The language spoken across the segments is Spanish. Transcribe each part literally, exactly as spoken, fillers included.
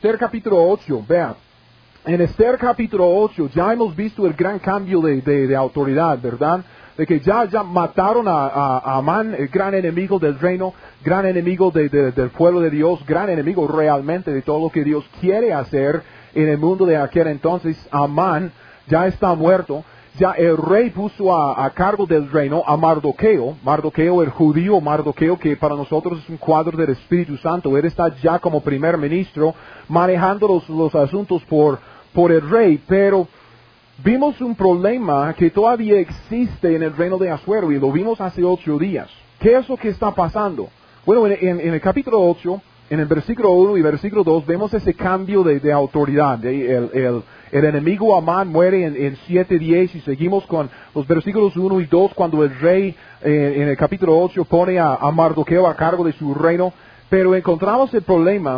Esther capítulo ocho, vea. En Esther capítulo ocho ya hemos visto el gran cambio de, de, de autoridad, ¿verdad? De que ya, ya mataron a, a, a Amán, el gran enemigo del reino, gran enemigo de, de, del pueblo de Dios, gran enemigo realmente de todo lo que Dios quiere hacer en el mundo de aquel entonces. Amán ya está muerto. Ya el rey puso a, a cargo del reino a Mardoqueo, Mardoqueo el judío, Mardoqueo que para nosotros es un cuadro del Espíritu Santo. Él está ya como primer ministro manejando los, los asuntos por, por el rey, pero vimos un problema que todavía existe en el reino de Asuero y lo vimos hace ocho días. ¿Qué es lo que está pasando? Bueno, en, en, en el capítulo ocho, en el versículo uno y versículo dos, vemos ese cambio de, de autoridad. De, el, el, el enemigo Amán muere en, en siete diez y seguimos con los versículos uno y dos cuando el rey eh, en el capítulo ocho pone a, a Mardoqueo a cargo de su reino. Pero encontramos el problema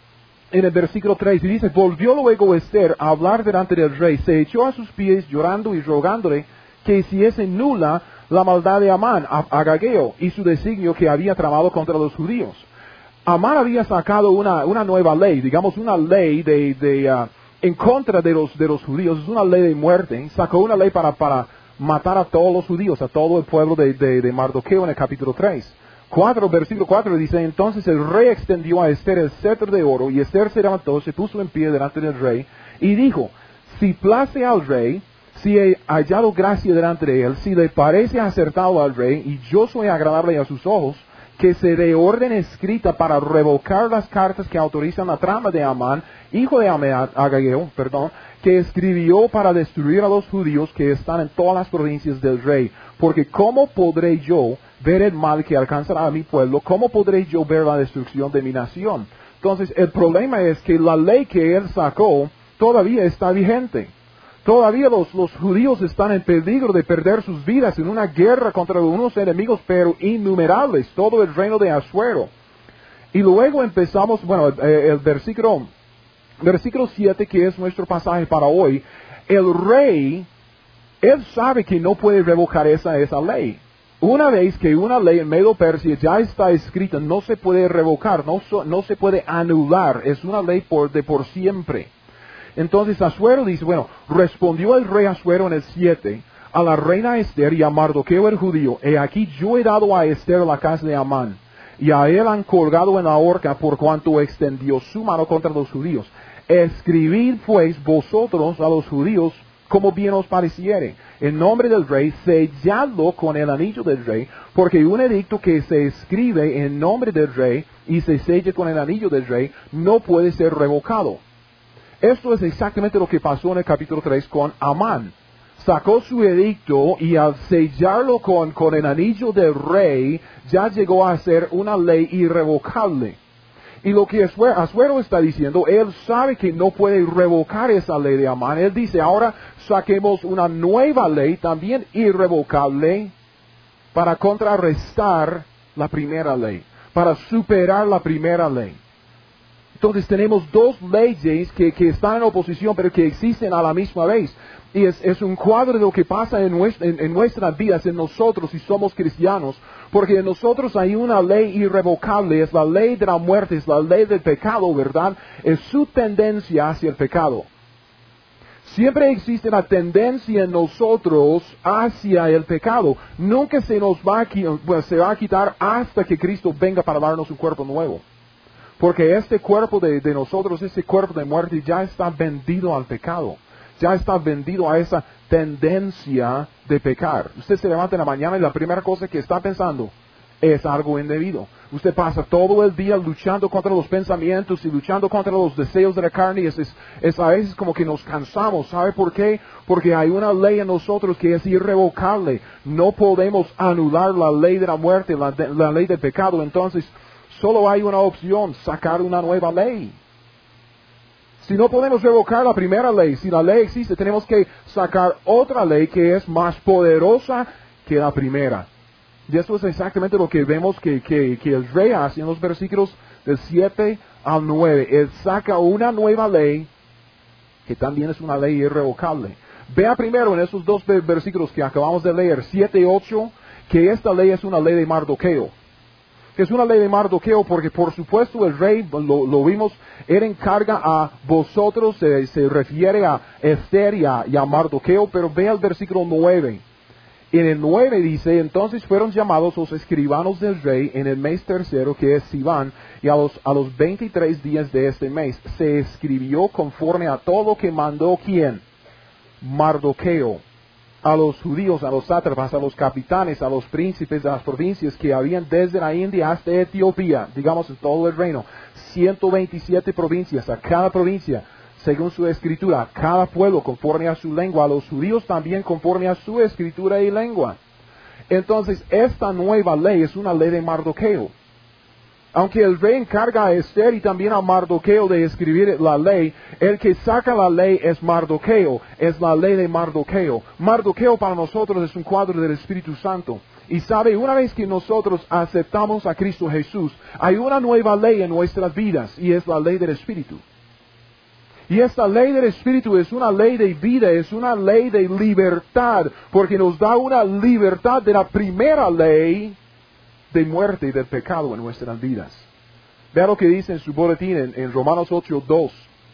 en el versículo tres y dice, volvió luego Esther a hablar delante del rey, se echó a sus pies llorando y rogándole que hiciese nula la maldad de Amán, Agageo, y su designio que había tramado contra los judíos. Amán había sacado una, una nueva ley, digamos una ley de, de uh, en contra de los, de los judíos, es una ley de muerte, sacó una ley para, para matar a todos los judíos, a todo el pueblo de, de, de Mardoqueo en el capítulo tres. cuatro, versículo cuatro dice, entonces el rey extendió a Esther el cetro de oro, y Esther se levantó, se puso en pie delante del rey, y dijo, si place al rey, si he hallado gracia delante de él, si le parece acertado al rey, y yo soy agradable a sus ojos, que se dé orden escrita para revocar las cartas que autorizan la trama de Amán, hijo de Agageo, perdón, que escribió para destruir a los judíos que están en todas las provincias del rey. Porque ¿cómo podré yo ver el mal que alcanzará a mi pueblo? ¿Cómo podré yo ver la destrucción de mi nación? Entonces, el problema es que la ley que él sacó todavía está vigente. Todavía los, los judíos están en peligro de perder sus vidas en una guerra contra unos enemigos, pero innumerables, todo el reino de Asuero. Y luego empezamos, bueno, el, el versículo, versículo siete, que es nuestro pasaje para hoy. El rey, él sabe que no puede revocar esa, esa ley. Una vez que una ley en Medo Persia ya está escrita, no se puede revocar, no, so, no se puede anular, es una ley por, de por siempre. Entonces Asuero dice, bueno, respondió el rey Asuero en el siete a la reina Esther y a Mardoqueo el judío, he aquí yo he dado a Esther la casa de Amán, y a él han colgado en la horca por cuanto extendió su mano contra los judíos. Escribid pues vosotros a los judíos como bien os pareciere, en nombre del rey, selladlo con el anillo del rey, porque un edicto que se escribe en nombre del rey y se sella con el anillo del rey no puede ser revocado. Esto es exactamente lo que pasó en el capítulo tres con Amán. Sacó su edicto y al sellarlo con, con el anillo del rey, ya llegó a ser una ley irrevocable. Y lo que Asuero está diciendo, él sabe que no puede revocar esa ley de Amán. Él dice, ahora saquemos una nueva ley, también irrevocable, para contrarrestar la primera ley, para superar la primera ley. Entonces tenemos dos leyes que, que están en oposición, pero que existen a la misma vez. Y es, es un cuadro de lo que pasa en, nuestra, en, en nuestras vidas, en nosotros, si somos cristianos. Porque en nosotros hay una ley irrevocable, es la ley de la muerte, es la ley del pecado, ¿verdad? Es su tendencia hacia el pecado. Siempre existe la tendencia en nosotros hacia el pecado. Nunca se nos va a, pues, se va a quitar hasta que Cristo venga para darnos un cuerpo nuevo. Porque este cuerpo de, de nosotros, este cuerpo de muerte, ya está vendido al pecado. Ya está vendido a esa tendencia de pecar. Usted se levanta en la mañana y la primera cosa que está pensando es algo indebido. Usted pasa todo el día luchando contra los pensamientos y luchando contra los deseos de la carne. Y es, es, es a veces como que nos cansamos. ¿Sabe por qué? Porque hay una ley en nosotros que es irrevocable. No podemos anular la ley de la muerte, la, de, la ley del pecado. Entonces, solo hay una opción, sacar una nueva ley. Si no podemos revocar la primera ley, si la ley existe, tenemos que sacar otra ley que es más poderosa que la primera. Y eso es exactamente lo que vemos que, que, que el rey hace en los versículos del siete al nueve. Él saca una nueva ley que también es una ley irrevocable. Vea primero en esos dos versículos que acabamos de leer, siete y ocho, que esta ley es una ley de Mardoqueo. que es una ley de Mardoqueo, porque por supuesto el rey, lo, lo vimos, él encarga a vosotros, eh, se refiere a Esther y a, y a Mardoqueo, pero ve al versículo nueve. En el nueve dice, entonces fueron llamados los escribanos del rey en el mes tercero, que es Sivan, y a los, a los veintitrés días de este mes se escribió conforme a todo lo que mandó ¿quién? Mardoqueo. A los judíos, a los sátrapas, a los capitanes, a los príncipes de las provincias que habían desde la India hasta Etiopía, digamos en todo el reino, ciento veintisiete provincias, a cada provincia, según su escritura, a cada pueblo conforme a su lengua, a los judíos también conforme a su escritura y lengua. Entonces, esta nueva ley es una ley de Mardoqueo. Aunque el rey encarga a Esther y también a Mardoqueo de escribir la ley, el que saca la ley es Mardoqueo, es la ley de Mardoqueo. Mardoqueo para nosotros es un cuadro del Espíritu Santo. Y sabe, una vez que nosotros aceptamos a Cristo Jesús, hay una nueva ley en nuestras vidas y es la ley del Espíritu. Y esta ley del Espíritu es una ley de vida, es una ley de libertad, porque nos da una libertad de la primera ley de muerte y del pecado en nuestras vidas. Vea lo que dice en su boletín en, en Romanos ocho, dos.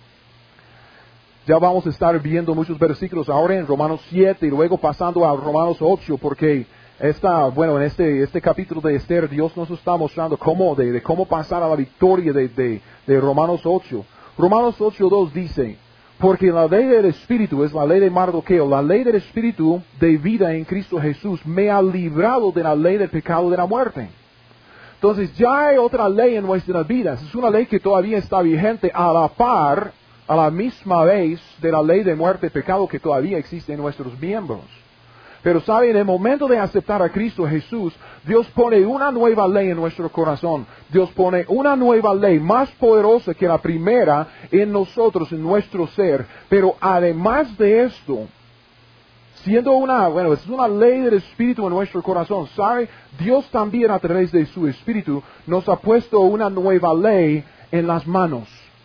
Ya vamos a estar viendo muchos versículos ahora en Romanos siete y luego pasando a Romanos ocho, porque esta, bueno, en este, este capítulo de Esther, Dios nos está mostrando cómo, de, de cómo pasar a la victoria de, de, de Romanos ocho. Romanos ocho, dos dice, porque la ley del Espíritu es la ley de Mardoqueo, la ley del Espíritu de vida en Cristo Jesús me ha librado de la ley del pecado de la muerte. Entonces ya hay otra ley en nuestras vidas, es una ley que todavía está vigente a la par, a la misma vez de la ley de muerte y pecado que todavía existe en nuestros miembros. Pero sabe, en el momento de aceptar a Cristo Jesús, Dios pone una nueva ley en nuestro corazón. Dios pone una nueva ley más poderosa que la primera en nosotros, en nuestro ser. Pero además de esto, siendo una, bueno, es una ley del Espíritu en nuestro corazón, ¿sabe? Dios también a través de su Espíritu nos ha puesto una nueva ley en las manos.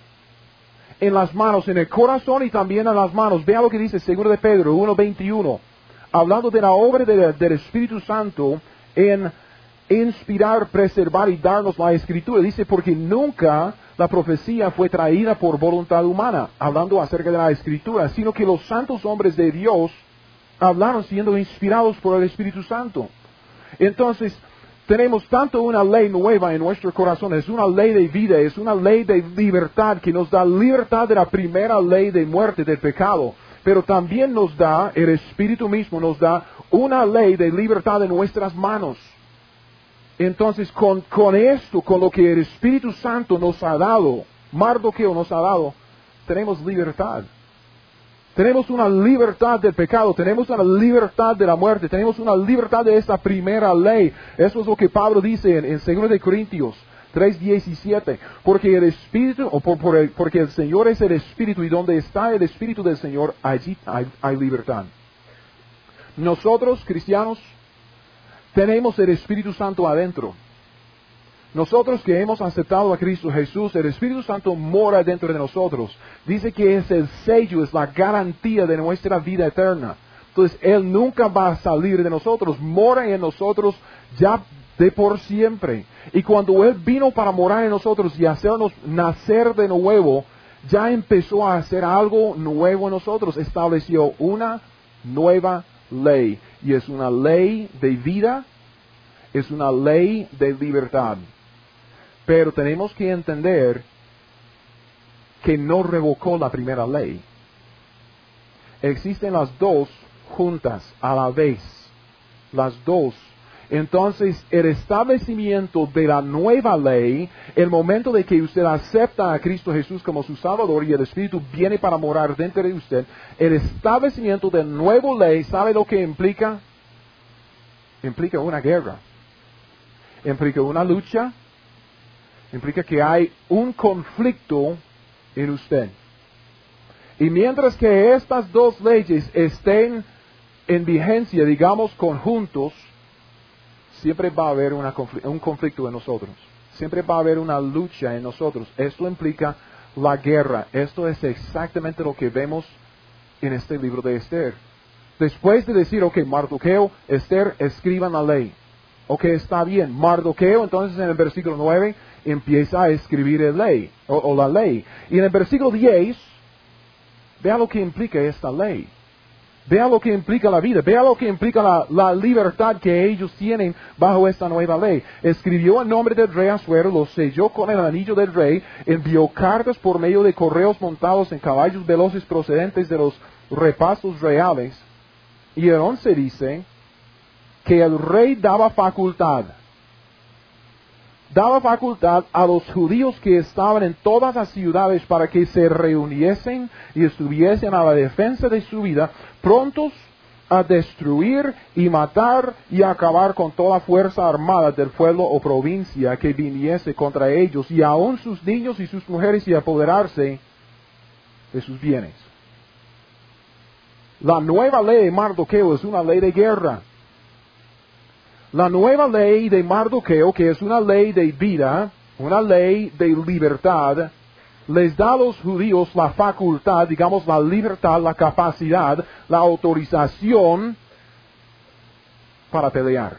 En las manos, en el corazón y también en las manos. Vea lo que dice segundo de Pedro uno, veintiuno. Hablando de la obra de, del Espíritu Santo en inspirar, preservar y darnos la Escritura. Dice, porque nunca la profecía fue traída por voluntad humana, hablando acerca de la Escritura, sino que los santos hombres de Dios hablaron siendo inspirados por el Espíritu Santo. Entonces, tenemos tanto una ley nueva en nuestro corazón, es una ley de vida, es una ley de libertad que nos da libertad de la primera ley de muerte, del pecado. Pero también nos da, el Espíritu mismo nos da una ley de libertad en nuestras manos. Entonces, con, con esto, con lo que el Espíritu Santo nos ha dado, Mardoqueo nos ha dado, tenemos libertad. Tenemos una libertad del pecado, tenemos una libertad de la muerte, tenemos una libertad de esta primera ley. Eso es lo que Pablo dice en, en segundo de Corintios tres diecisiete, porque el Espíritu, o por, por el, porque el Señor es el Espíritu, y donde está el Espíritu del Señor, allí hay, hay libertad. Nosotros, cristianos, tenemos el Espíritu Santo adentro. Nosotros que hemos aceptado a Cristo Jesús, el Espíritu Santo mora dentro de nosotros. Dice que es el sello, es la garantía de nuestra vida eterna. Entonces, Él nunca va a salir de nosotros, mora en nosotros ya de por siempre. Y cuando Él vino para morar en nosotros y hacernos nacer de nuevo, ya empezó a hacer algo nuevo en nosotros. Estableció una nueva ley. Y es una ley de vida, es una ley de libertad. Pero tenemos que entender que no revocó la primera ley. Existen las dos juntas a la vez. Las dos. Entonces, el establecimiento de la nueva ley, el momento de que usted acepta a Cristo Jesús como su Salvador y el Espíritu viene para morar dentro de usted, el establecimiento de nueva ley, ¿sabe lo que implica? Implica una guerra. Implica una lucha. Implica que hay un conflicto en usted. Y mientras que estas dos leyes estén en vigencia, digamos, conjuntos, siempre va a haber una confl- un conflicto en nosotros. Siempre va a haber una lucha en nosotros. Esto implica la guerra. Esto es exactamente lo que vemos en este libro de Esther. Después de decir, ok, Mardoqueo, Esther, escriban la ley. Ok, está bien. Mardoqueo, entonces en el versículo nueve, empieza a escribir el ley, o, o la ley. Y en el versículo diez, vea lo que implica esta ley. Vea lo que implica la vida. Vea lo que implica la, la libertad que ellos tienen bajo esta nueva ley. Escribió en nombre del rey Asuero, lo selló con el anillo del rey, envió cartas por medio de correos montados en caballos veloces procedentes de los repasos reales. Y el once dice que el rey daba facultad. Daba facultad a los judíos que estaban en todas las ciudades para que se reuniesen y estuviesen a la defensa de su vida, prontos a destruir y matar y acabar con toda fuerza armada del pueblo o provincia que viniese contra ellos, y aun sus niños y sus mujeres, y apoderarse de sus bienes. La nueva ley de Mardoqueo es una ley de guerra. La nueva ley de Mardoqueo, que es una ley de vida, una ley de libertad, les da a los judíos la facultad, digamos la libertad, la capacidad, la autorización para pelear.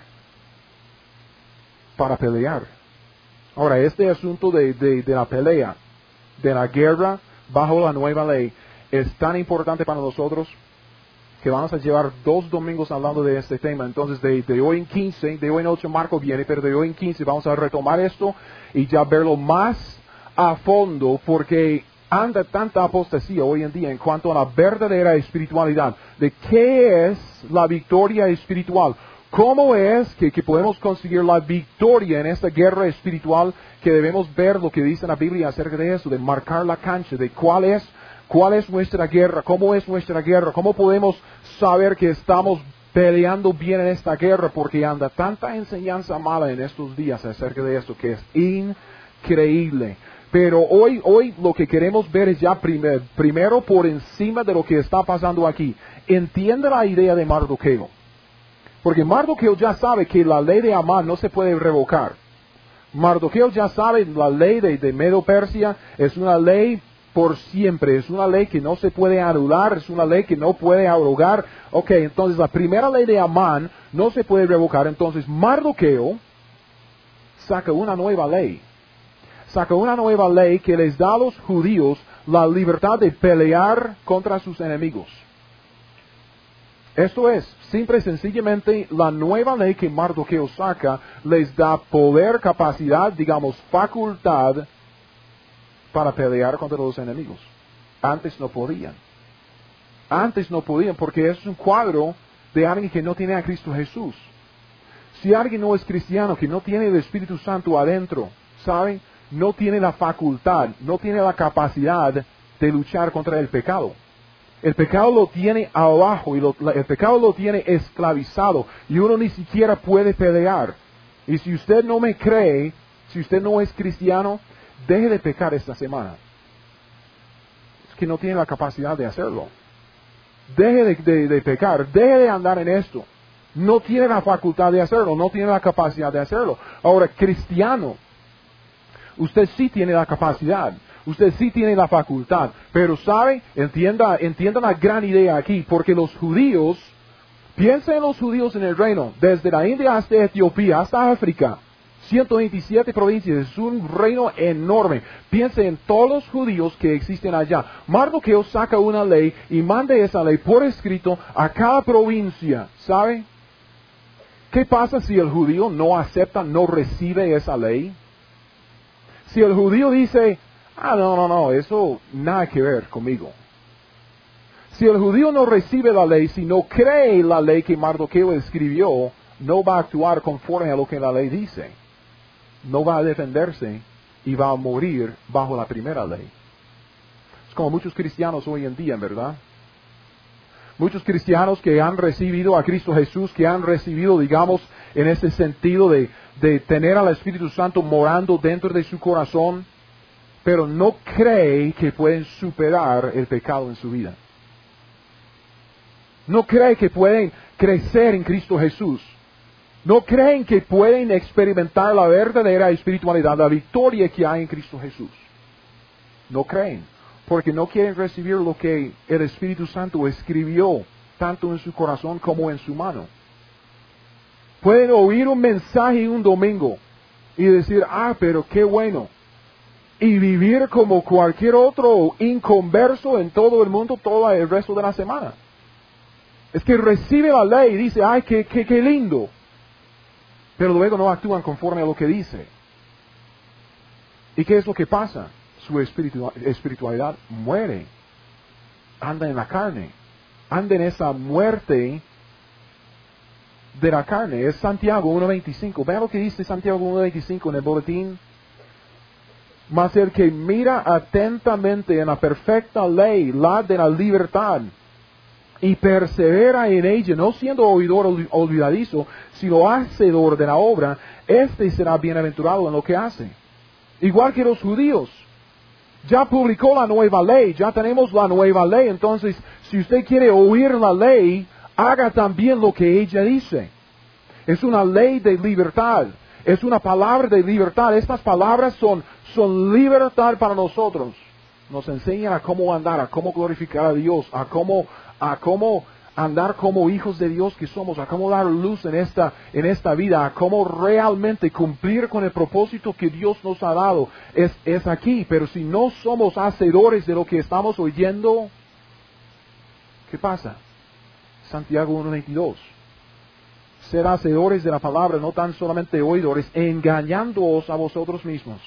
Para pelear. Ahora, este asunto de, de, de la pelea, de la guerra bajo la nueva ley, es tan importante para nosotros que vamos a llevar dos domingos hablando de este tema. Entonces, de, de hoy en quince, de hoy en ocho Marco viene, pero de hoy en quince vamos a retomar esto y ya verlo más a fondo, porque anda tanta apostasía hoy en día en cuanto a la verdadera espiritualidad, de qué es la victoria espiritual. ¿Cómo es que, que podemos conseguir la victoria en esta guerra espiritual? Que debemos ver lo que dice la Biblia acerca de eso, de marcar la cancha, de cuál es ¿Cuál es nuestra guerra? ¿Cómo es nuestra guerra? ¿Cómo podemos saber que estamos peleando bien en esta guerra? Porque anda tanta enseñanza mala en estos días acerca de esto que es increíble. Pero hoy, hoy lo que queremos ver es ya primer, primero por encima de lo que está pasando aquí. Entiende la idea de Mardoqueo. Porque Mardoqueo ya sabe que la ley de Amán no se puede revocar. Mardoqueo ya sabe la ley de, de Medo-Persia es una ley por siempre, es una ley que no se puede anular, es una ley que no puede abrogar. Ok, entonces la primera ley de Amán no se puede revocar, entonces Mardoqueo saca una nueva ley. Saca una nueva ley que les da a los judíos la libertad de pelear contra sus enemigos. Esto es, simple y sencillamente, la nueva ley que Mardoqueo saca les da poder, capacidad, digamos, facultad para pelear contra los enemigos. Antes no podían. Antes no podían porque es un cuadro de alguien que no tiene a Cristo Jesús. Si alguien no es cristiano, que no tiene el Espíritu Santo adentro, ¿saben? No tiene la facultad, no tiene la capacidad de luchar contra el pecado. El pecado lo tiene abajo y lo, el pecado lo tiene esclavizado y uno ni siquiera puede pelear. Y si usted no me cree, si usted no es cristiano, deje de pecar esta semana. Es que no tiene la capacidad de hacerlo. Deje de, de, de pecar, deje de andar en esto. No tiene la facultad de hacerlo, no tiene la capacidad de hacerlo. Ahora, cristiano, usted sí tiene la capacidad, usted sí tiene la facultad, pero sabe, entienda, entienda la gran idea aquí, porque los judíos, piensen en los judíos en el reino, desde la India hasta Etiopía, hasta África, ciento veintisiete provincias, es un reino enorme. Piensen en todos los judíos que existen allá. Mardoqueo saca una ley y manda esa ley por escrito a cada provincia, ¿sabe? ¿Qué pasa si el judío no acepta, no recibe esa ley? Si el judío dice, ah, no, no, no, eso nada que ver conmigo. Si el judío no recibe la ley, si no cree la ley que Mardoqueo escribió, no va a actuar conforme a lo que la ley dice. No va a defenderse y va a morir bajo la primera ley. Es como muchos cristianos hoy en día, ¿verdad? Muchos cristianos que han recibido a Cristo Jesús, que han recibido, digamos, en ese sentido de, de tener al Espíritu Santo morando dentro de su corazón, pero no cree que pueden superar el pecado en su vida. No cree que pueden crecer en Cristo Jesús. No creen que pueden experimentar la verdadera espiritualidad, la victoria que hay en Cristo Jesús. No creen, porque no quieren recibir lo que el Espíritu Santo escribió, tanto en su corazón como en su mano. Pueden oír un mensaje un domingo y decir, ah, pero qué bueno. Y vivir como cualquier otro inconverso en todo el mundo todo el resto de la semana. Es que recibe la ley y dice, ay, qué, qué, qué lindo. Pero luego no actúan conforme a lo que dice. ¿Y qué es lo que pasa? Su espiritu- espiritualidad muere. Anda en la carne. Anda en esa muerte de la carne. Es Santiago uno veinticinco. Vean lo que dice Santiago uno veinticinco en el boletín. Mas el que mira atentamente en la perfecta ley, la de la libertad, y persevera en ella, no siendo oidor olvidadizo, sino hacedor de la obra, éste será bienaventurado en lo que hace. Igual que los judíos. Ya publicó la nueva ley, ya tenemos la nueva ley, entonces si usted quiere oír la ley, haga también lo que ella dice. Es una ley de libertad, es una palabra de libertad. Estas palabras son, son libertad para nosotros. Nos enseñan a cómo andar, a cómo glorificar a Dios, a cómo, a cómo andar como hijos de Dios que somos, a cómo dar luz en esta, en esta vida, a cómo realmente cumplir con el propósito que Dios nos ha dado. Es, es aquí, pero si no somos hacedores de lo que estamos oyendo, ¿qué pasa? Santiago uno veintidós. Ser hacedores de la palabra, no tan solamente oidores, engañándoos a vosotros mismos.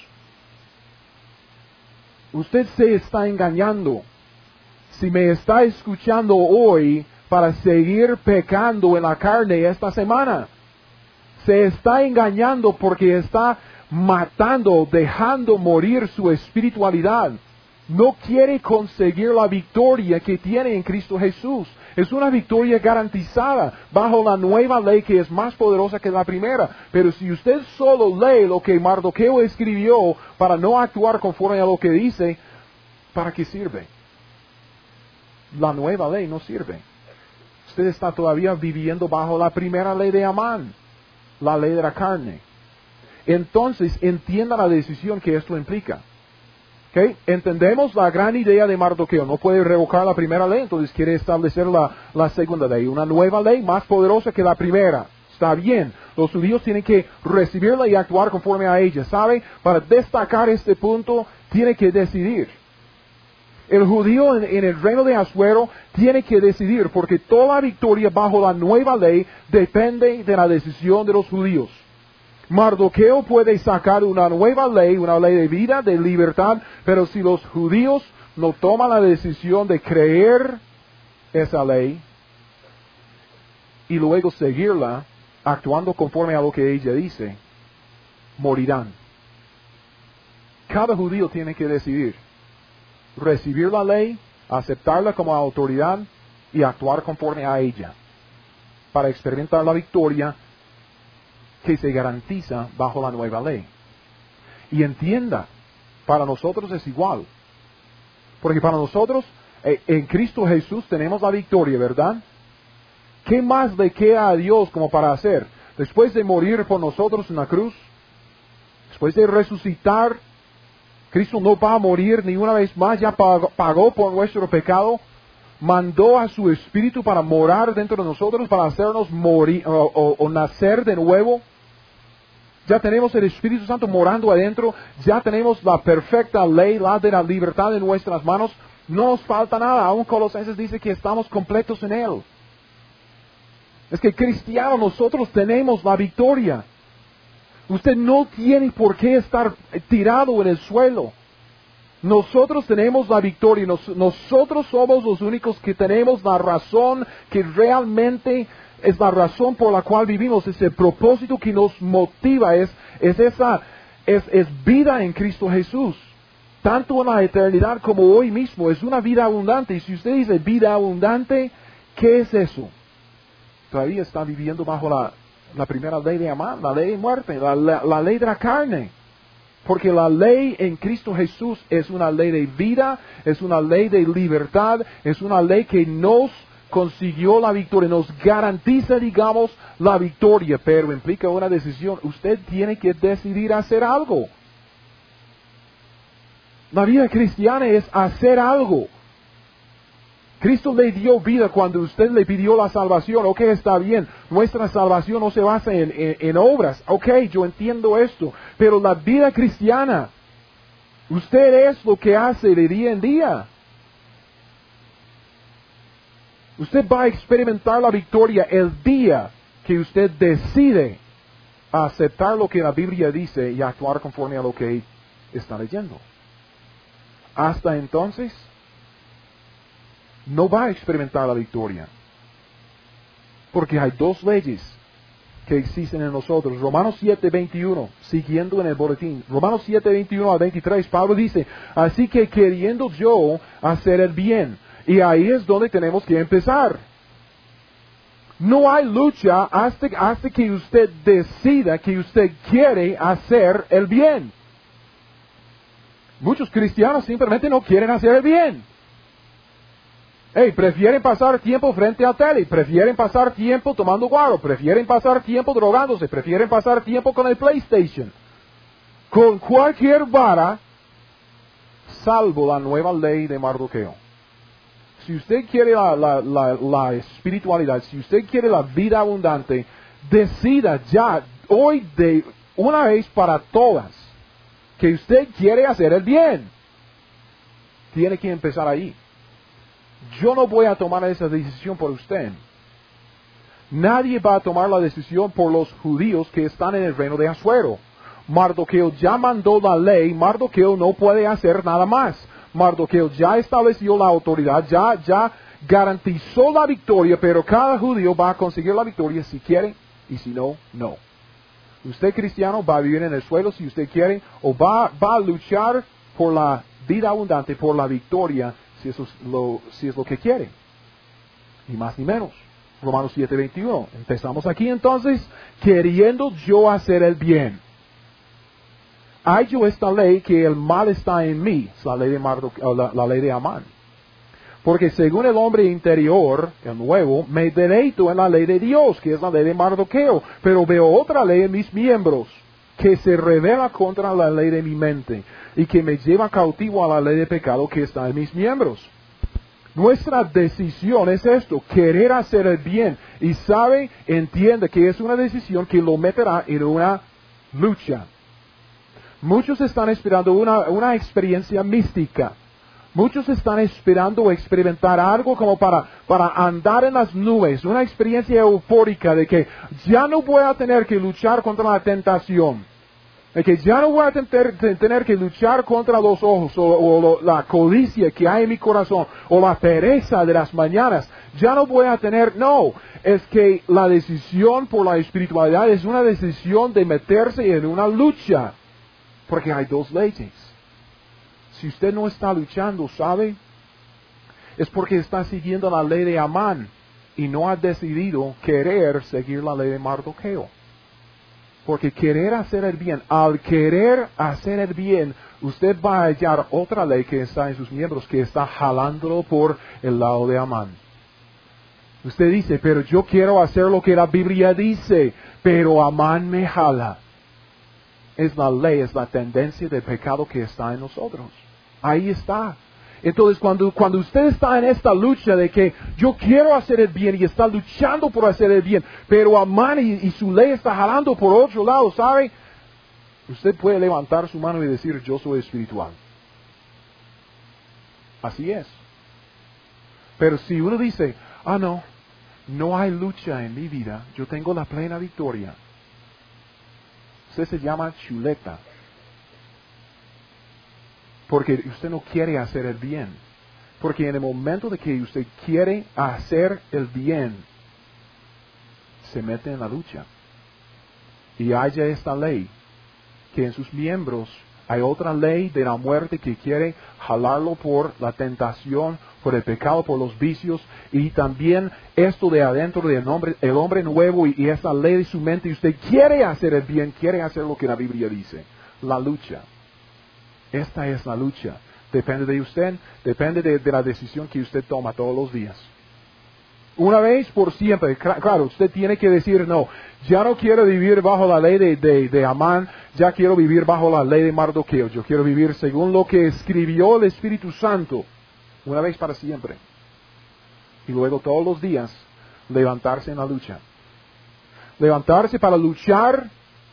Usted se está engañando. Si me está escuchando hoy para seguir pecando en la carne esta semana, se está engañando porque está matando, dejando morir su espiritualidad. No quiere conseguir la victoria que tiene en Cristo Jesús. Es una victoria garantizada bajo la nueva ley que es más poderosa que la primera. Pero si usted solo lee lo que Mardoqueo escribió para no actuar conforme a lo que dice, ¿para qué sirve? La nueva ley no sirve. Usted está todavía viviendo bajo la primera ley de Amán, la ley de la carne. Entonces, entienda la decisión que esto implica. ¿Okay? Entendemos la gran idea de Mardoqueo. No puede revocar la primera ley, entonces quiere establecer la, la segunda ley. Una nueva ley más poderosa que la primera. Está bien. Los judíos tienen que recibirla y actuar conforme a ella. ¿Sabe? Para destacar este punto, tiene que decidir. El judío en, en el reino de Asuero tiene que decidir, porque toda la victoria bajo la nueva ley depende de la decisión de los judíos. Mardoqueo puede sacar una nueva ley, una ley de vida, de libertad, pero si los judíos no toman la decisión de creer esa ley y luego seguirla, actuando conforme a lo que ella dice, morirán. Cada judío tiene que decidir recibir la ley, aceptarla como autoridad y actuar conforme a ella para experimentar la victoria que se garantiza bajo la nueva ley. Y entienda, para nosotros es igual. Porque para nosotros, eh, en Cristo Jesús tenemos la victoria, ¿verdad? ¿Qué más le queda a Dios como para hacer? Después de morir por nosotros en la cruz, después de resucitar, Cristo no va a morir ni una vez más, ya pagó, pagó por nuestro pecado, mandó a su Espíritu para morar dentro de nosotros, para hacernos morir o, o, o nacer de nuevo. Ya tenemos el Espíritu Santo morando adentro, ya tenemos la perfecta ley, la de la libertad en nuestras manos. No nos falta nada, aún Colosenses dice que estamos completos en Él. Es que cristianos, nosotros tenemos la victoria. Usted no tiene por qué estar tirado en el suelo. Nosotros tenemos la victoria. Nos, nosotros somos los únicos que tenemos la razón que realmente es la razón por la cual vivimos. Es el propósito que nos motiva. Es, es esa, es, es vida en Cristo Jesús. Tanto en la eternidad como hoy mismo. Es una vida abundante. Y si usted dice vida abundante, ¿qué es eso? Todavía está viviendo bajo la, la primera ley de Amán, la ley de muerte, la, la, la ley de la carne. Porque la ley en Cristo Jesús es una ley de vida, es una ley de libertad, es una ley que nos consiguió la victoria, nos garantiza, digamos, la victoria, pero implica una decisión. Usted tiene que decidir hacer algo. La vida cristiana es hacer algo. Cristo le dio vida cuando usted le pidió la salvación. Ok, está bien. Nuestra salvación no se basa en, en, en obras. Ok, yo entiendo esto. Pero la vida cristiana, usted es lo que hace de día en día. Usted va a experimentar la victoria el día que usted decide aceptar lo que la Biblia dice y actuar conforme a lo que está leyendo. Hasta entonces, no va a experimentar la victoria. Porque hay dos leyes que existen en nosotros. Romanos siete, veintiuno, siguiendo en el boletín. Romanos siete, veintiuno a veintitrés, Pablo dice, así que queriendo yo hacer el bien. Y ahí es donde tenemos que empezar. No hay lucha hasta, hasta que usted decida que usted quiere hacer el bien. Muchos cristianos simplemente no quieren hacer el bien. Hey, prefieren pasar tiempo frente a tele, prefieren pasar tiempo tomando guaro, prefieren pasar tiempo drogándose, prefieren pasar tiempo con el PlayStation. Con cualquier vara, salvo la nueva ley de Mardoqueo. Si usted quiere la, la, la, la espiritualidad, si usted quiere la vida abundante, decida ya, hoy de una vez para todas, que usted quiere hacer el bien. Tiene que empezar ahí. Yo no voy a tomar esa decisión por usted. Nadie va a tomar la decisión por los judíos que están en el reino de Asuero. Mardoqueo ya mandó la ley, Mardoqueo no puede hacer nada más. Mardoqueo ya estableció la autoridad, ya, ya garantizó la victoria, pero cada judío va a conseguir la victoria si quiere y si no, no. Usted cristiano va a vivir en el suelo si usted quiere, o va, va a luchar por la vida abundante, por la victoria, si eso es lo, si es lo que quiere. Ni más ni menos. Romanos siete, veintiuno. Empezamos aquí entonces, queriendo yo hacer el bien. Hay yo esta ley que el mal está en mí, es la ley de, Mardo, la, la ley de Amán. Porque según el hombre interior, el nuevo, me deleito en la ley de Dios, que es la ley de Mardoqueo, pero veo otra ley en mis miembros, que se revela contra la ley de mi mente, y que me lleva cautivo a la ley de pecado que está en mis miembros. Nuestra decisión es esto, querer hacer el bien, y sabe, entiende que es una decisión que lo meterá en una lucha. Muchos están esperando una, una experiencia mística. Muchos están esperando experimentar algo como para, para andar en las nubes, una experiencia eufórica de que ya no voy a tener que luchar contra la tentación, de que ya no voy a tener, tener que luchar contra los ojos o, o lo, la codicia que hay en mi corazón o la pereza de las mañanas. Ya no voy a tener, no, es que la decisión por la espiritualidad es una decisión de meterse en una lucha, porque hay dos leyes. Si usted no está luchando, ¿sabe? Es porque está siguiendo la ley de Amán y no ha decidido querer seguir la ley de Mardoqueo. Porque querer hacer el bien, al querer hacer el bien, usted va a hallar otra ley que está en sus miembros, que está jalándolo por el lado de Amán. Usted dice, pero yo quiero hacer lo que la Biblia dice, pero Amán me jala. Es la ley, es la tendencia del pecado que está en nosotros. Ahí está. Entonces, cuando, cuando usted está en esta lucha de que yo quiero hacer el bien y está luchando por hacer el bien, pero Amán y, y su ley está jalando por otro lado, ¿sabe? Usted puede levantar su mano y decir, yo soy espiritual. Así es. Pero si uno dice, ah, no, no hay lucha en mi vida, yo tengo la plena victoria. Usted se llama chuleta. Porque usted no quiere hacer el bien. Porque en el momento de que usted quiere hacer el bien, se mete en la lucha. Y haya esta ley, que en sus miembros hay otra ley de la muerte que quiere jalarlo por la tentación, por el pecado, por los vicios, y también esto de adentro del hombre, el hombre nuevo y, y esa ley de su mente, y usted quiere hacer el bien, quiere hacer lo que la Biblia dice. La lucha. Esta es la lucha. Depende de usted, depende de, de la decisión que usted toma todos los días. Una vez por siempre, claro, usted tiene que decir, no, ya no quiero vivir bajo la ley de, de, de Amán, ya quiero vivir bajo la ley de Mardoqueo, yo quiero vivir según lo que escribió el Espíritu Santo, una vez para siempre. y luego todos los días levantarse en la lucha. Levantarse para luchar,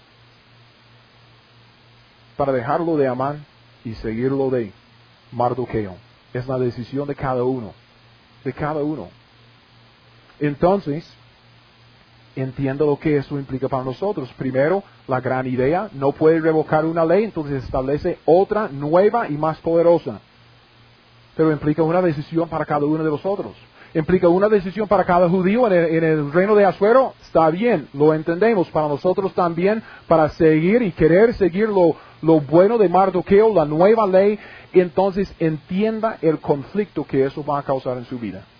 para dejarlo de Amán y seguirlo de Mardoqueo. Es la decisión de cada uno, de cada uno. Entonces, entiendo lo que eso implica para nosotros. Primero, la gran idea, no puede revocar una ley, entonces establece otra nueva y más poderosa. Pero implica una decisión para cada uno de nosotros. Implica una decisión para cada judío en el, en el reino de Asuero. Está bien, lo entendemos. Para nosotros también, para seguir y querer seguir lo, lo bueno de Mardoqueo, la nueva ley, entonces entienda el conflicto que eso va a causar en su vida.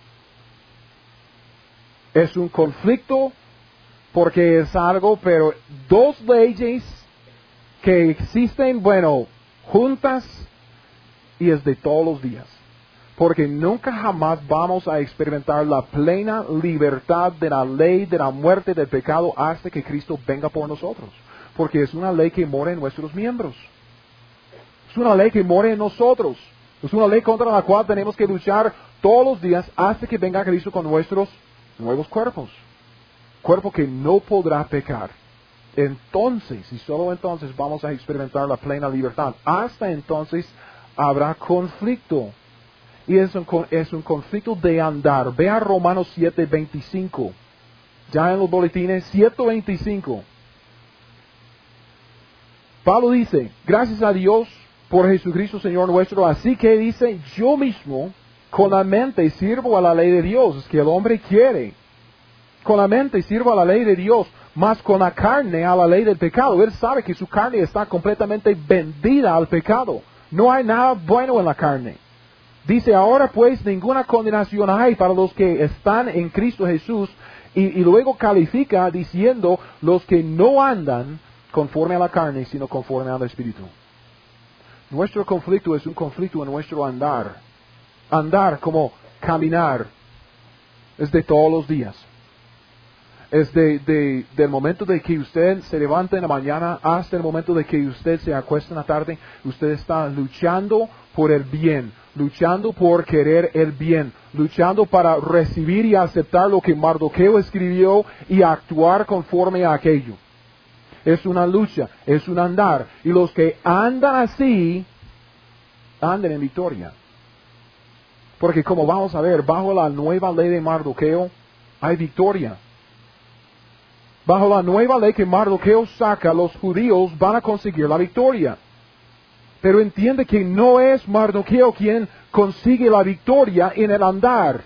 Es un conflicto porque es algo, pero dos leyes que existen, bueno, juntas y es de todos los días. Porque nunca jamás vamos a experimentar la plena libertad de la ley, de la muerte, del pecado, hasta que Cristo venga por nosotros. Porque es una ley que mora en nuestros miembros. Es una ley que mora en nosotros. Es una ley contra la cual tenemos que luchar todos los días hasta que venga Cristo con nuestros nuevos cuerpos. Cuerpo que no podrá pecar. Entonces, y solo entonces, vamos a experimentar la plena libertad. Hasta entonces habrá conflicto. Y es un, es un conflicto de andar. Ve a Romanos siete veinticinco. Ya en los boletines, siete veinticinco. Pablo dice, gracias a Dios por Jesucristo Señor nuestro. Así que dice, yo mismo con la mente sirvo a la ley de Dios. Es que el hombre quiere. Con la mente sirvo a la ley de Dios, más con la carne a la ley del pecado. Él sabe que su carne está completamente vendida al pecado. No hay nada bueno en la carne. Dice, ahora pues ninguna condenación hay para los que están en Cristo Jesús. Y, y luego califica diciendo, los que no andan conforme a la carne, sino conforme al Espíritu. Nuestro conflicto es un conflicto en nuestro andar. Andar como caminar. Es de todos los días. Es de, de, del momento de que usted se levanta en la mañana hasta el momento de que usted se acuesta en la tarde. Usted está luchando por el bien, luchando por querer el bien, luchando para recibir y aceptar lo que Mardoqueo escribió y actuar conforme a aquello. Es una lucha, es un andar. Y los que andan así, andan en victoria. Porque como vamos a ver, bajo la nueva ley de Mardoqueo, hay victoria. Bajo la nueva ley que Mardoqueo saca, los judíos van a conseguir la victoria. Pero entiende que no es Mardoqueo quien consigue la victoria en el andar.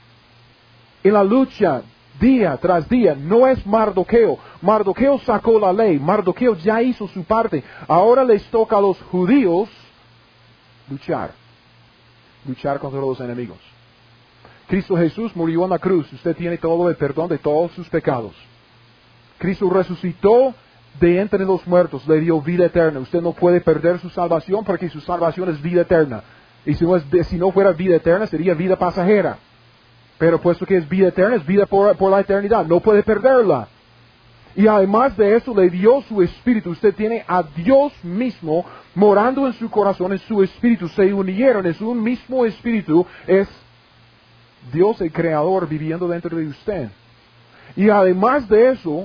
En la lucha, día tras día, no es Mardoqueo. Mardoqueo sacó la ley, Mardoqueo ya hizo su parte. Ahora les toca a los judíos luchar. Luchar contra los enemigos. Cristo Jesús murió en la cruz. Usted tiene todo el perdón de todos sus pecados. Cristo resucitó de entre los muertos, le dio vida eterna. Usted no puede perder su salvación porque su salvación es vida eterna. Y si no, es, si no fuera vida eterna, sería vida pasajera. Pero puesto que es vida eterna, es vida por, por la eternidad. No puede perderla. Y además de eso, le dio su espíritu. Usted tiene a Dios mismo morando en su corazón, en su espíritu. Se unieron, es un mismo espíritu. Es Dios el Creador viviendo dentro de usted. Y además de eso,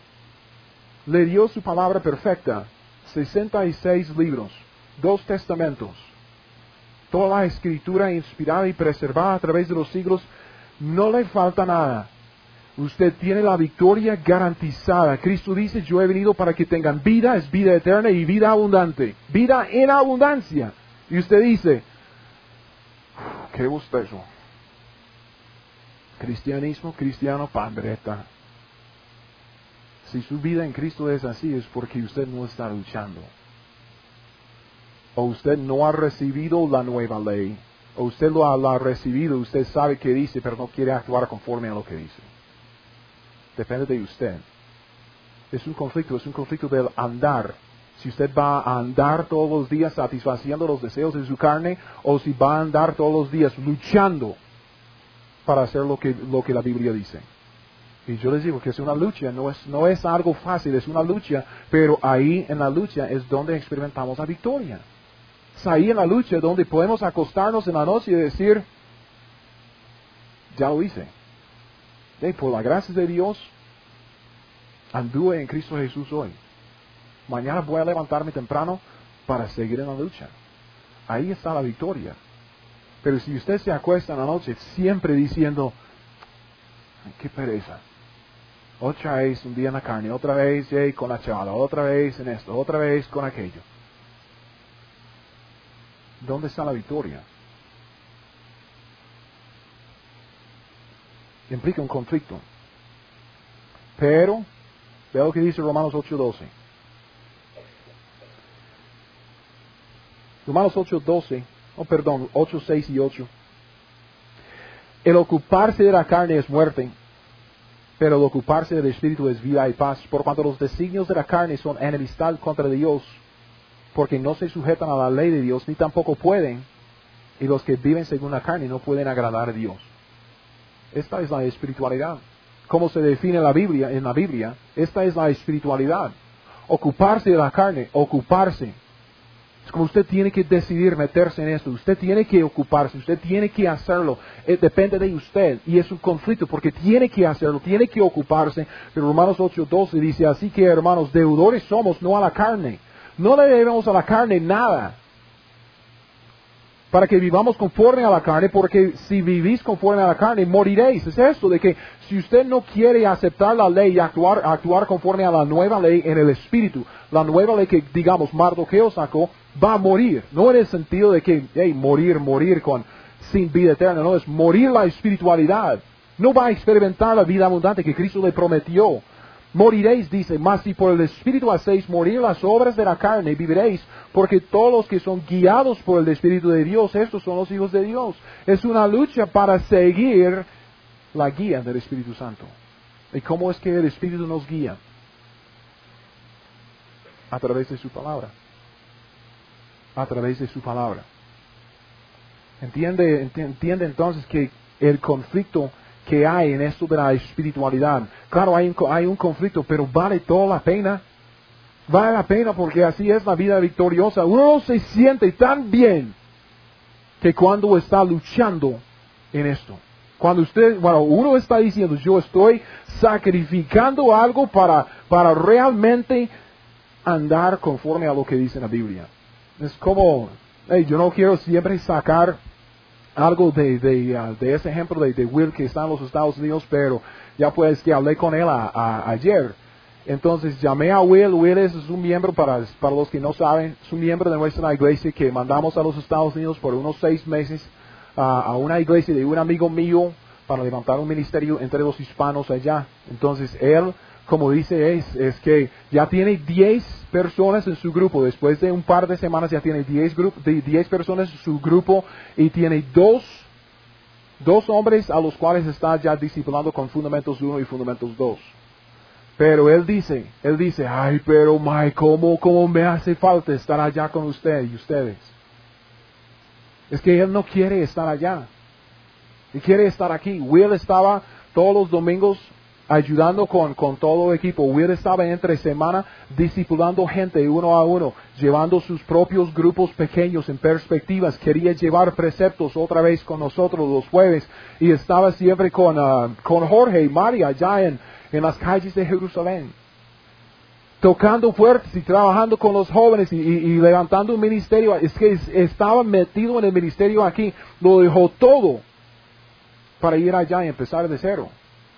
le dio su palabra perfecta, sesenta y seis libros, dos testamentos, toda la escritura inspirada y preservada a través de los siglos, no le falta nada. Usted tiene la victoria garantizada. Cristo dice, yo he venido para que tengan vida, es vida eterna y vida abundante, vida en abundancia. Y usted dice, qué bostezo. Cristianismo, cristiano, pandreta. Si su vida en Cristo es así, es porque usted no está luchando. O usted no ha recibido la nueva ley. O usted lo ha, lo ha recibido, usted sabe qué dice, pero no quiere actuar conforme a lo que dice. Depende de usted. Es un conflicto, es un conflicto del andar. Si usted va a andar todos los días satisfaciendo los deseos de su carne, o si va a andar todos los días luchando para hacer lo que, lo que la Biblia dice. Y yo les digo que es una lucha, no es, no es algo fácil, es una lucha, pero ahí en la lucha es donde experimentamos la victoria. Es ahí en la lucha donde podemos acostarnos en la noche y decir, Ya lo hice. Y por la gracia de Dios, anduve en Cristo Jesús hoy. Mañana voy a levantarme temprano para seguir en la lucha. Ahí está la victoria. Pero si usted se acuesta en la noche siempre diciendo, ay, qué pereza. Otra vez un día en la carne, otra vez hey, con la chavala, otra vez en esto, otra vez con aquello. ¿Dónde está la victoria? Implica un conflicto. Pero, vea lo que dice Romanos ocho doce. Romanos ocho doce, oh perdón, ocho seis y ocho. El ocuparse de la carne es muerte, pero el ocuparse del Espíritu es vida y paz, por cuanto los designios de la carne son enemistad contra Dios, porque no se sujetan a la ley de Dios, ni tampoco pueden, y los que viven según la carne no pueden agradar a Dios. Esta es la espiritualidad. ¿Cómo se define en la Biblia? En la Biblia, esta es la espiritualidad. Ocuparse de la carne, ocuparse. Es como usted tiene que decidir meterse en esto. Usted tiene que ocuparse, usted tiene que hacerlo. Eh, depende de usted. Y es un conflicto porque tiene que hacerlo, tiene que ocuparse. Pero Romanos ocho doce dice, así que hermanos, deudores somos, no a la carne. No le debemos a la carne nada, para que vivamos conforme a la carne, porque si vivís conforme a la carne, moriréis. Es esto de que si usted no quiere aceptar la ley y actuar, actuar conforme a la nueva ley en el Espíritu, la nueva ley que, digamos, Mardoqueo sacó, va a morir. No en el sentido de que, hey, morir, morir con, sin vida eterna, no, es morir la espiritualidad. No va a experimentar la vida abundante que Cristo le prometió. Moriréis, dice, mas si por el Espíritu hacéis morir las obras de la carne, viviréis, porque todos los que son guiados por el Espíritu de Dios, estos son los hijos de Dios. Es una lucha para seguir la guía del Espíritu Santo. ¿Y cómo es que el Espíritu nos guía? A través de su palabra. A través de su palabra. Entiende, entiende entonces que el conflicto que hay en esto de la espiritualidad. Claro, hay un, hay un conflicto, pero vale toda la pena. Vale la pena porque así es la vida victoriosa. Uno se siente tan bien que cuando está luchando en esto. Cuando usted, bueno, uno está diciendo, yo estoy sacrificando algo para, para realmente andar conforme a lo que dice la Biblia. Es como, hey, yo no quiero siempre sacar algo de, de, uh, de ese ejemplo de, de Will que está en los Estados Unidos, pero ya pues que hablé con él a, a, ayer. Entonces llamé a Will. Will es, es un miembro, para, para los que no saben, es un miembro de nuestra iglesia que mandamos a los Estados Unidos por unos seis meses uh, a una iglesia de un amigo mío para levantar un ministerio entre los hispanos allá. Entonces él, como dice, es, es que ya tiene diez personas en su grupo. Después de un par de semanas ya tiene diez, grup- de diez personas en su grupo y tiene dos, dos hombres a los cuales está ya discipulando con Fundamentos uno y Fundamentos dos. Pero él dice, él dice, ay, pero Mike, ¿cómo, cómo me hace falta estar allá con usted y ustedes? Es que él no quiere estar allá. Él quiere estar aquí. Will estaba todos los domingos ayudando con, con todo el equipo. Will estaba entre semana discipulando gente uno a uno, llevando sus propios grupos pequeños en perspectivas. Quería llevar preceptos otra vez con nosotros los jueves. Y estaba siempre con, uh, con Jorge y María allá en, en las calles de Jerusalén. Tocando fuertes y trabajando con los jóvenes y, y, y levantando un ministerio. Es que es, estaba metido en el ministerio aquí. Lo dejó todo para ir allá y empezar de cero.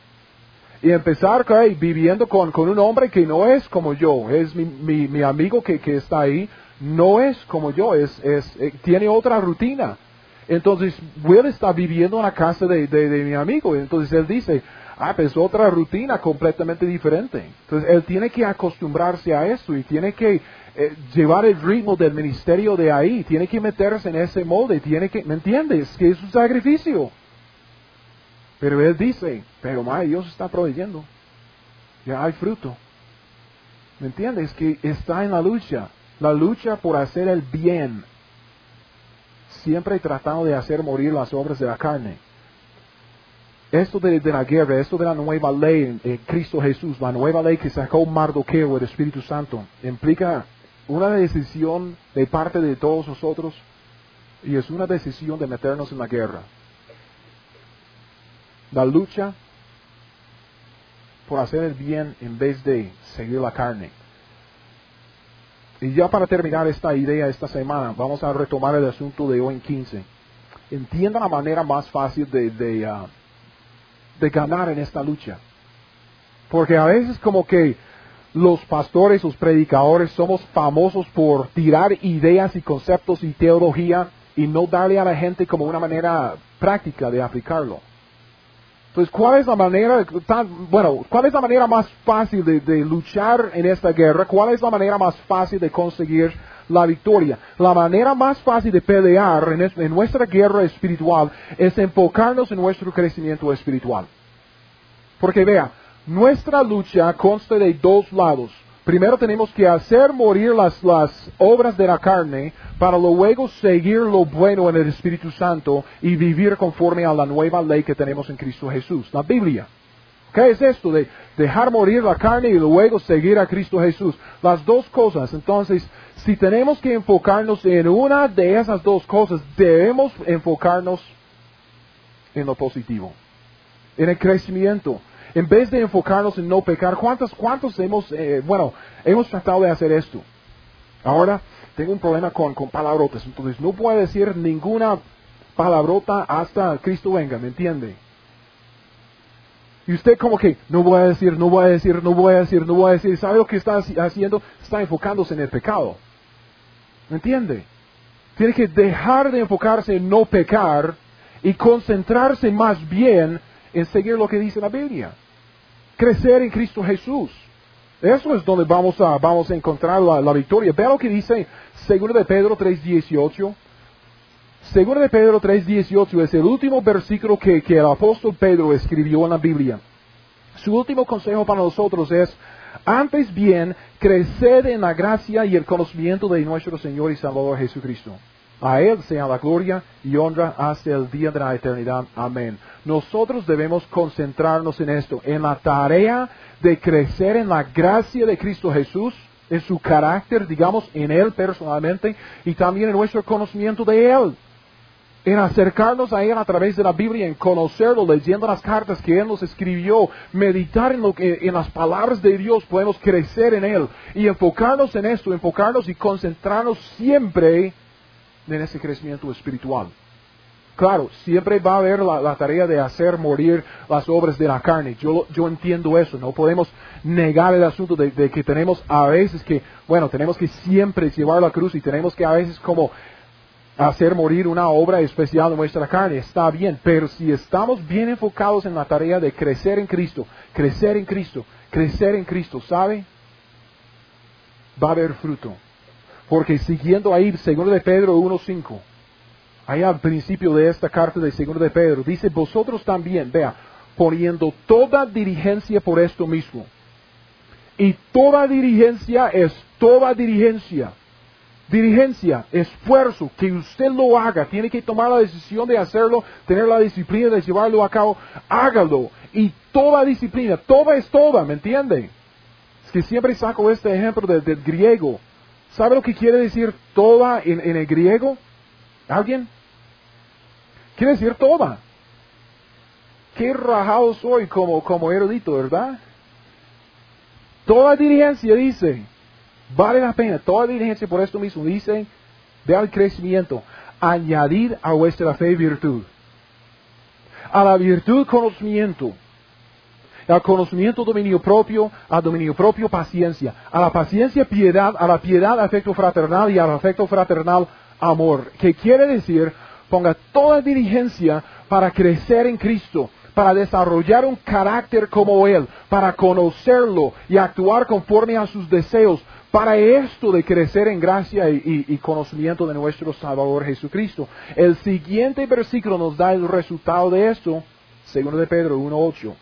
Y empezar okay, viviendo con, con un hombre que no es como yo. Es mi, mi, mi amigo que, que está ahí. No es como yo. Es, es, eh, tiene otra rutina. Entonces, Will está viviendo en la casa de, de, de mi amigo. Entonces, él dice, ah, pues otra rutina completamente diferente. Entonces, él tiene que acostumbrarse a eso y tiene que eh, llevar el ritmo del ministerio de ahí. Tiene que meterse en ese molde. Tiene que, ¿me entiendes? Que es un sacrificio. Pero él dice, pero ma, Dios está proveyendo. Ya hay fruto. ¿Me entiendes? Que está en la lucha. La lucha por hacer el bien. Siempre tratando de hacer morir las obras de la carne. Esto de, de la guerra, esto de la nueva ley en, en Cristo Jesús, la nueva ley que sacó Mardoqueo, el Espíritu Santo, implica una decisión de parte de todos nosotros y es una decisión de meternos en la guerra. La lucha por hacer el bien en vez de seguir la carne. Y ya para terminar esta idea esta semana, vamos a retomar el asunto de hoy en quince. Entienda la manera más fácil de, de, uh, de ganar en esta lucha. Porque a veces como que los pastores, los predicadores, somos famosos por tirar ideas y conceptos y teología y no darle a la gente como una manera práctica de aplicarlo. Entonces, ¿cuál es la manera, tan, bueno, cuál es la manera más fácil de, de luchar en esta guerra? ¿Cuál es la manera más fácil de conseguir la victoria? La manera más fácil de pelear en, es, en nuestra guerra espiritual es enfocarnos en nuestro crecimiento espiritual. Porque vea, nuestra lucha consta de dos lados. Primero tenemos que hacer morir las, las obras de la carne para luego seguir lo bueno en el Espíritu Santo y vivir conforme a la nueva ley que tenemos en Cristo Jesús, la Biblia. ¿Qué es esto de dejar morir la carne y luego seguir a Cristo Jesús? Las dos cosas. Entonces, si tenemos que enfocarnos en una de esas dos cosas, debemos enfocarnos en lo positivo, en el crecimiento. En vez de enfocarnos en no pecar, ¿cuántos, cuántos hemos, eh, bueno, hemos tratado de hacer esto? Ahora tengo un problema con, con palabrotas, entonces no puedo decir ninguna palabrota hasta Cristo venga, ¿me entiende? Y usted como que, no voy a decir, no voy a decir, no voy a decir, no voy a decir, ¿sabe lo que está haciendo? Está enfocándose en el pecado, ¿me entiende? Tiene que dejar de enfocarse en no pecar y concentrarse más bien en seguir lo que dice la Biblia. Crecer en Cristo Jesús. Eso es donde vamos a, vamos a encontrar la, la victoria. Vea lo que dice Segunda de Pedro tres dieciocho. Segunda de Pedro tres dieciocho es el último versículo que, que el apóstol Pedro escribió en la Biblia. Su último consejo para nosotros es: antes bien, creced en la gracia y el conocimiento de nuestro Señor y Salvador Jesucristo. A Él sea la gloria y honra hasta el día de la eternidad. Amén. Nosotros debemos concentrarnos en esto, en la tarea de crecer en la gracia de Cristo Jesús, en su carácter, digamos, en Él personalmente, y también en nuestro conocimiento de Él. En acercarnos a Él a través de la Biblia, en conocerlo, leyendo las cartas que Él nos escribió, meditar en, lo que, en las palabras de Dios, podemos crecer en Él. Y enfocarnos en esto, enfocarnos y concentrarnos siempre en ese crecimiento espiritual. Claro, siempre va a haber la, la tarea de hacer morir las obras de la carne. Yo, yo entiendo eso. No podemos negar el asunto de, de que tenemos a veces que, bueno, tenemos que siempre llevar la cruz y tenemos que a veces como hacer morir una obra especial de nuestra carne. Está bien, pero si estamos bien enfocados en la tarea de crecer en Cristo, crecer en Cristo, crecer en Cristo, ¿sabe? Va a haber fruto. Porque siguiendo ahí, segundo de Pedro uno cinco, ahí al principio de esta carta de segundo de Pedro, dice: vosotros también, vea, poniendo toda diligencia por esto mismo. Y toda diligencia es toda diligencia. Diligencia, esfuerzo, que usted lo haga, tiene que tomar la decisión de hacerlo, tener la disciplina de llevarlo a cabo, hágalo. Y toda disciplina, toda es toda, ¿me entiende? Es que siempre saco este ejemplo del, del griego. ¿Sabe lo que quiere decir toda en, en el griego? ¿Alguien? Quiere decir toda. Qué rajado soy como, como erudito, ¿verdad? Toda diligencia dice, vale la pena, toda diligencia por esto mismo dice, de al crecimiento, añadir a vuestra fe virtud. A la virtud conocimiento. Al conocimiento dominio propio, al dominio propio paciencia, a la paciencia piedad, a la piedad afecto fraternal y al afecto fraternal amor. ¿Qué quiere decir? Ponga toda diligencia para crecer en Cristo, para desarrollar un carácter como Él, para conocerlo y actuar conforme a sus deseos, para esto de crecer en gracia y, y, y conocimiento de nuestro Salvador Jesucristo. El siguiente versículo nos da el resultado de esto, segundo de Pedro uno ocho.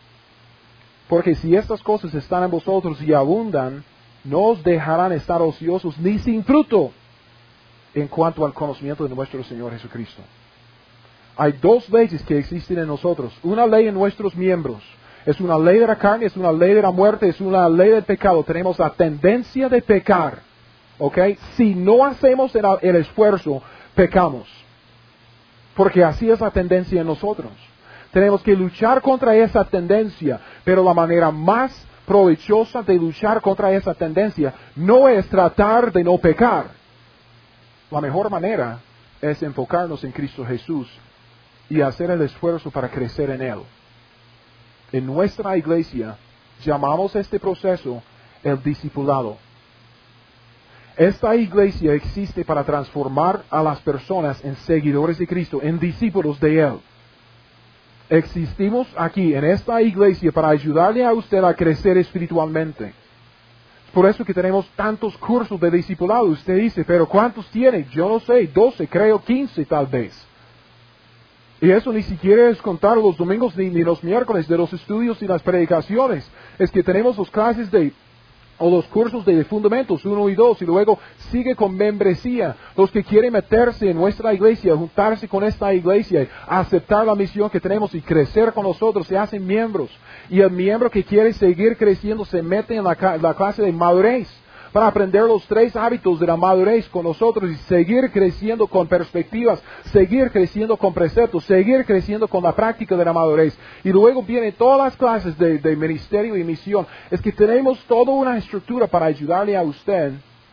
Porque si estas cosas están en vosotros y abundan, no os dejarán estar ociosos ni sin fruto en cuanto al conocimiento de nuestro Señor Jesucristo. Hay dos leyes que existen en nosotros. Una ley en nuestros miembros. Es una ley de la carne, es una ley de la muerte, es una ley del pecado. Tenemos la tendencia de pecar. ¿Ok? Si no hacemos el, el esfuerzo, pecamos. Porque así es la tendencia en nosotros. Tenemos que luchar contra esa tendencia, pero la manera más provechosa de luchar contra esa tendencia no es tratar de no pecar. La mejor manera es enfocarnos en Cristo Jesús y hacer el esfuerzo para crecer en Él. En nuestra iglesia llamamos este proceso el discipulado. Esta iglesia existe para transformar a las personas en seguidores de Cristo, en discípulos de Él. Existimos aquí en esta iglesia para ayudarle a usted a crecer espiritualmente. Por eso que tenemos tantos cursos de discipulado. Usted dice, pero ¿cuántos tiene? Yo no sé, doce, creo quince tal vez. Y eso ni siquiera es contar los domingos ni, ni los miércoles de los estudios y las predicaciones. Es que tenemos las clases de, o los cursos de fundamentos uno y dos, y luego sigue con membresía. Los que quieren meterse en nuestra iglesia, juntarse con esta iglesia, aceptar la misión que tenemos y crecer con nosotros, se hacen miembros. Y el miembro que quiere seguir creciendo se mete en la, la clase de madurez, para aprender los tres hábitos de la madurez con nosotros y seguir creciendo con perspectivas, seguir creciendo con preceptos, seguir creciendo con la práctica de la madurez. Y luego vienen todas las clases de, de ministerio y misión. Es que tenemos toda una estructura para ayudarle a usted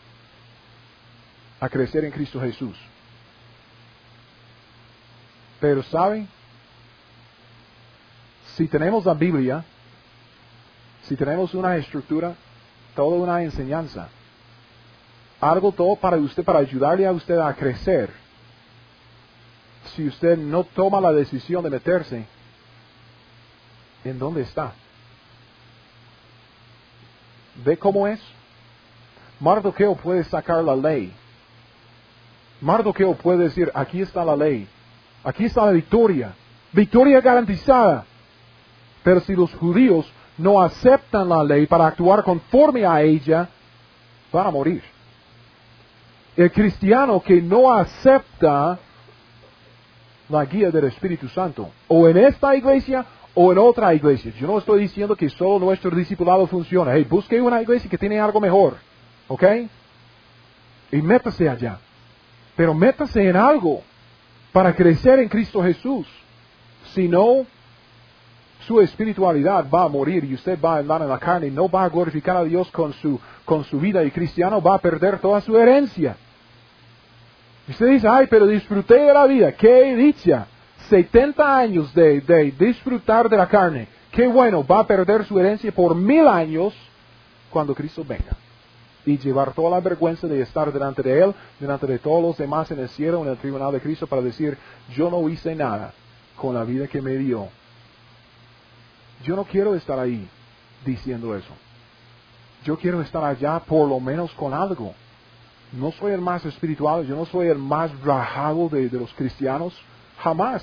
a crecer en Cristo Jesús. Pero ¿saben? Si tenemos la Biblia, si tenemos una estructura, toda una enseñanza, algo todo para usted, para ayudarle a usted a crecer. Si usted no toma la decisión de meterse, ¿en dónde está? ¿Ve cómo es? Mardoqueo puede sacar la ley. Mardoqueo puede decir, aquí está la ley, aquí está la victoria, victoria garantizada. Pero si los judíos no aceptan la ley para actuar conforme a ella, van a morir. El cristiano que no acepta la guía del Espíritu Santo, o en esta iglesia o en otra iglesia. Yo no estoy diciendo que solo nuestro discipulado funciona. Hey, busque una iglesia que tiene algo mejor, ¿ok? Y métase allá. Pero métase en algo para crecer en Cristo Jesús. Si no, su espiritualidad va a morir y usted va a andar en la carne y no va a glorificar a Dios con su, con su vida, y cristiano va a perder toda su herencia. Y usted dice, ay, pero disfruté de la vida, qué dicha, setenta años de, de disfrutar de la carne, qué bueno, va a perder su herencia por mil años cuando Cristo venga. Y llevar toda la vergüenza de estar delante de Él, delante de todos los demás en el cielo, en el tribunal de Cristo, para decir, yo no hice nada con la vida que me dio. Yo no quiero estar ahí diciendo eso. Yo quiero estar allá por lo menos con algo. No soy el más espiritual, yo no soy el más rajado de, de los cristianos, jamás.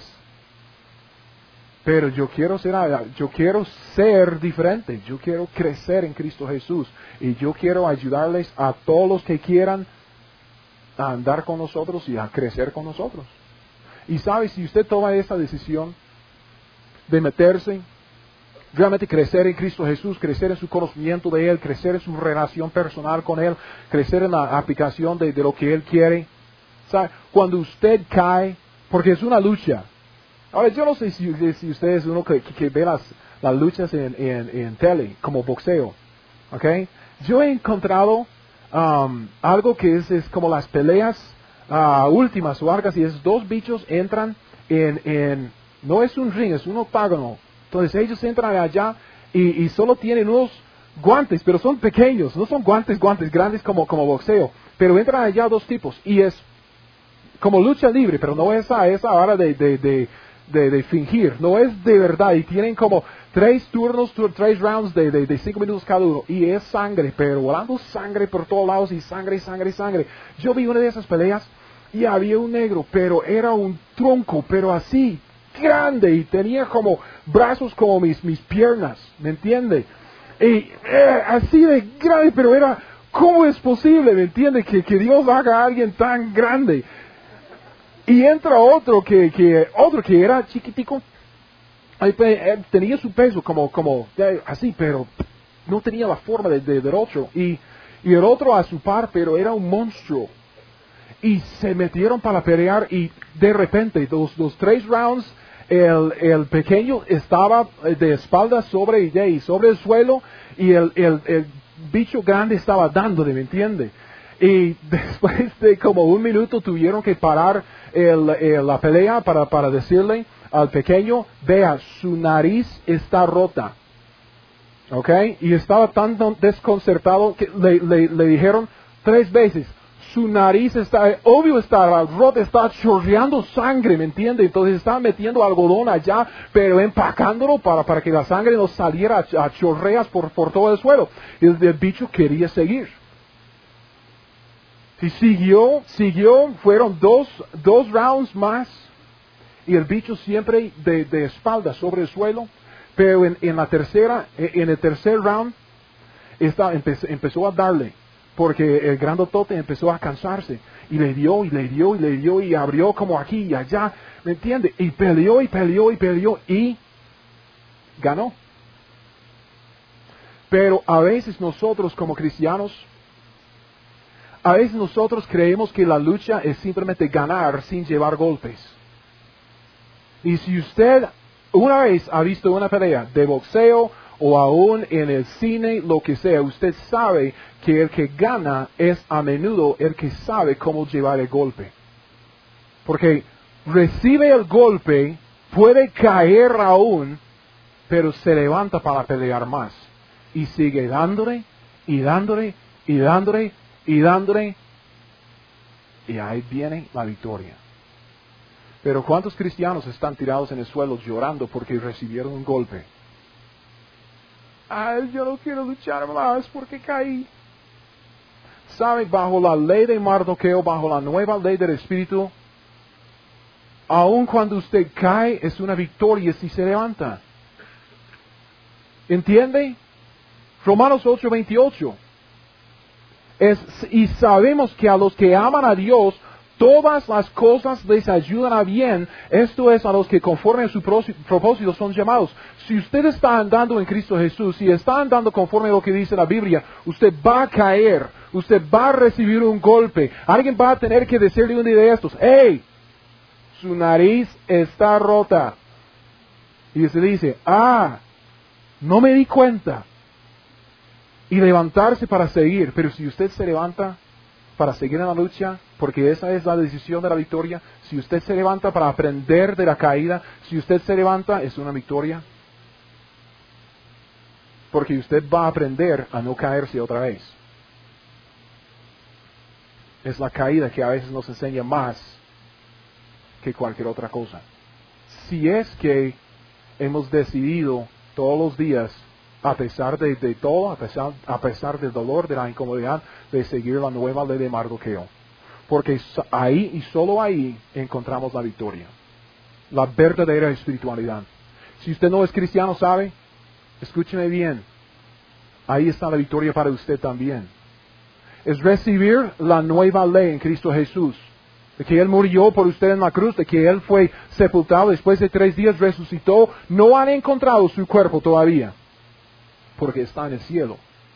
Pero yo quiero ser, yo quiero ser diferente, yo quiero crecer en Cristo Jesús. Y yo quiero ayudarles a todos los que quieran a andar con nosotros y a crecer con nosotros. Y sabe, si usted toma esa decisión de meterse, realmente crecer en Cristo Jesús, crecer en su conocimiento de Él, crecer en su relación personal con Él, crecer en la aplicación de, de lo que Él quiere. ¿Sabe? Cuando usted cae, porque es una lucha. Ahora, yo no sé si, si usted es uno que, que, que ve las, las luchas en, en, en tele, como boxeo. ¿Ok? Yo he encontrado um, algo que es, es como las peleas uh, últimas o largas, y esos dos bichos entran en, en, no es un ring, es un octágono. Entonces ellos entran allá y, y solo tienen unos guantes, pero son pequeños, no son guantes, guantes grandes como, como boxeo, pero entran allá dos tipos, y es como lucha libre, pero no es a esa hora de, de, de, de, de fingir, no es de verdad, y tienen como tres turnos, tur, tres rounds de, de, de cinco minutos cada uno, y es sangre, pero volando sangre por todos lados, y sangre, sangre, sangre. Yo vi una de esas peleas, y había un negro, pero era un tronco, pero así, grande, y tenía como brazos como mis, mis piernas, ¿me entiende? Y eh, así de grande, pero era, ¿cómo es posible, me entiende, que, que Dios haga a alguien tan grande? Y entra otro que, que otro que era chiquitico, tenía su peso como, como así, pero no tenía la forma de, de, del otro, y, y el otro a su par, pero era un monstruo. Y se metieron para pelear, y de repente, los, los tres rounds, el, el pequeño estaba de espaldas sobre ella y sobre el suelo, y el, el, el bicho grande estaba dándole, ¿me entiende? Y después de como un minuto tuvieron que parar el, el, la pelea para, para decirle al pequeño, vea, su nariz está rota. ¿Ok? Y estaba tan desconcertado que le, le, le dijeron tres veces, su nariz está, obvio está rota, está chorreando sangre, ¿me entiende? Entonces estaba metiendo algodón allá, pero empacándolo para, para que la sangre no saliera a, a chorreas por, por todo el suelo. Y el, el bicho quería seguir. Y siguió, siguió, fueron dos, dos rounds más, y el bicho siempre de, de espalda sobre el suelo, pero en, en la tercera, en el tercer round, esta, empezó, empezó a darle, porque el grandotote empezó a cansarse, y le dio, y le dio, y le dio, y abrió como aquí y allá, ¿me entiende? Y peleó, y peleó, y peleó, y ganó. Pero a veces nosotros como cristianos, a veces nosotros creemos que la lucha es simplemente ganar sin llevar golpes. Y si usted una vez ha visto una pelea de boxeo o aún en el cine, lo que sea, usted sabe que el que gana es a menudo el que sabe cómo llevar el golpe. Porque recibe el golpe, puede caer aún, pero se levanta para pelear más. Y sigue dándole, y dándole, y dándole, y dándole, y ahí viene la victoria. Pero ¿cuántos cristianos están tirados en el suelo llorando porque recibieron un golpe? Ay, yo no quiero luchar más porque caí. ¿Sabe? Bajo la ley de Mardoqueo, bajo la nueva ley del Espíritu, aun cuando usted cae, es una victoria si se levanta. ¿Entiende? Romanos ocho veintiocho. Es, y sabemos que a los que aman a Dios, todas las cosas les ayudan a bien. Esto es a los que conforme a su propósito son llamados. Si usted está andando en Cristo Jesús, si está andando conforme a lo que dice la Biblia, usted va a caer, usted va a recibir un golpe. Alguien va a tener que decirle un día de estos, ¡hey! Su nariz está rota. Y usted dice, ¡ah! No me di cuenta. Y levantarse para seguir. Pero si usted se levanta para seguir en la lucha, porque esa es la decisión de la victoria, si usted se levanta para aprender de la caída, si usted se levanta, es una victoria. Porque usted va a aprender a no caerse otra vez. Es la caída que a veces nos enseña más que cualquier otra cosa. Si es que hemos decidido todos los días, a pesar de, de todo, a pesar, a pesar del dolor, de la incomodidad, de seguir la nueva ley de Mardoqueo. Porque ahí y solo ahí encontramos la victoria. La verdadera espiritualidad. Si usted no es cristiano, ¿sabe? Escúcheme bien. Ahí está la victoria para usted también. Es recibir la nueva ley en Cristo Jesús. De que Él murió por usted en la cruz, de que Él fue sepultado, después de tres días resucitó. No han encontrado su cuerpo todavía, porque está en el cielo.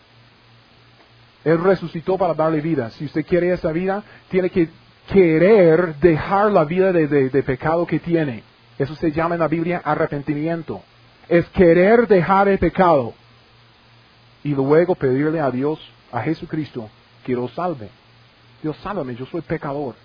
Él resucitó para darle vida. Si usted quiere esa vida, tiene que querer dejar la vida de, de, de pecado que tiene. Eso se llama en la Biblia arrepentimiento. Es querer dejar el pecado y luego pedirle a Dios, a Jesucristo, que lo salve. Dios, sálvame, yo soy pecador.